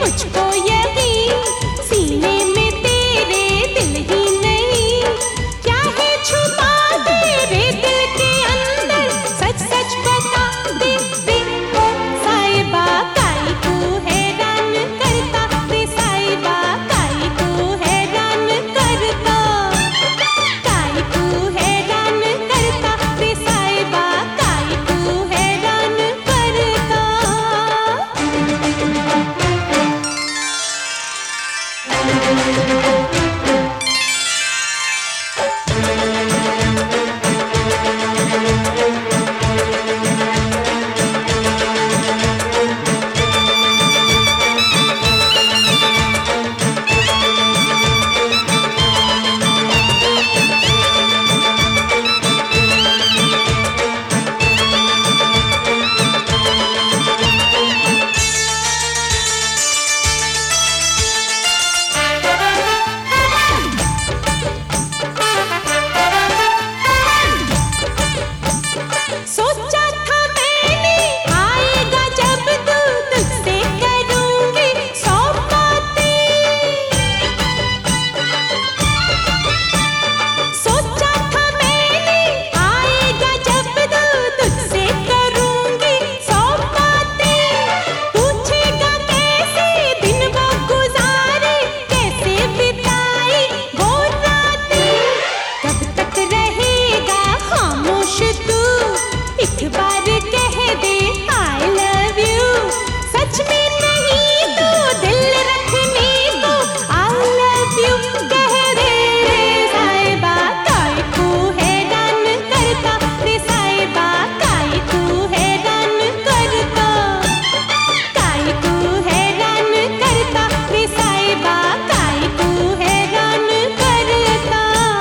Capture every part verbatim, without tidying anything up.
मुझको यकीन, सीने में तेरे दिल ही नहीं, क्या है छुपा तेरे दिल के अंदर, सच सच बता दे दे ओ साहिबा। काई को हैरान करता रे साहिबा, काई को हैरान करता, काई को हैरान करता रे साहिबा, काई को हैरान करता। सोचा था मैंने आएगा जब तू, तुझसे करूंगी सौ बातें। सोचा था मैंने आएगा जब तू, तुझसे करूंगी सौ बातें। पूछेगा कैसे दिन वो गुजारे, कैसे बिताई वो रातें। कब तक रहेगा खामोश तू, एक बार कह दे I love you, सच में नहीं तो दिल रखने को I love you कह दे रे साहिबा। काई को हैरान करता रे साहिबा, काई को हैरान करता, काई को हैरान करता रे साहिबा, काई को हैरान करता।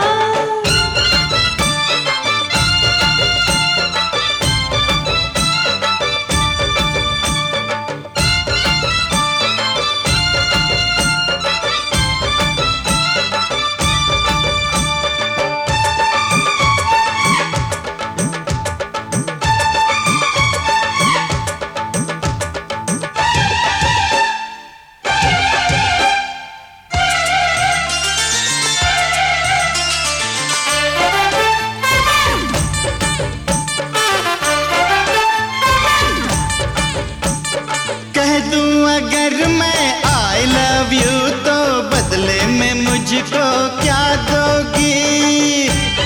कह दूं अगर मैं आई लव यू तो बदले में मुझको क्या दोगी?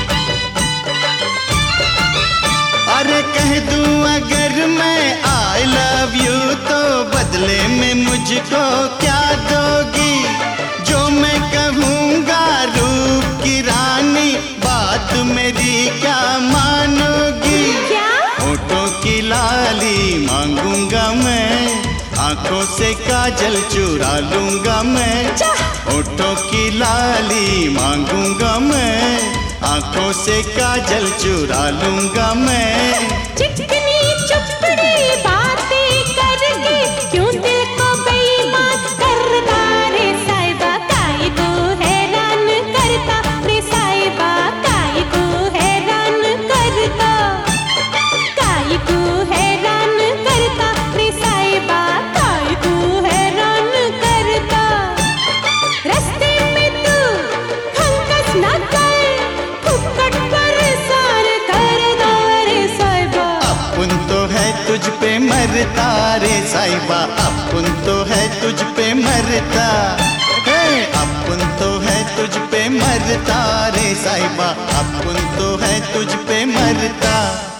अरे कह दूं अगर मैं आई लव यू तो बदले में मुझको क्या दोगी? जो मैं कहूँगा रूप की रानी, बात मेरी क्या मानोगी? क्या? होठों की लाली मांगूंगा मैं, आंखों से काजल चुरा लूंगा मैं। होठों की लाली मांगूंगा मैं, आंखों से काजल चुरा लूंगा मैं। चिकनी चुपड़ी बातें करके क्यों दिल को बेईमान करता रे साहिबा। काई को हैरान करता रे साहिबा, काई को हैरान करता, काई को हैरान करता रे साहिबा, काई को हैरान करता। रास्ते में तू खंगस ना कर, फुकट परेशान करता रे साहिबा। अपुन तो है तुझ पे मरता रे साहिबा, अपुन तो है तुझ पे मरता है, अपुन तो है तुझ पे मरता रे साहिबा, अपुन तो है तुझ पे मरता।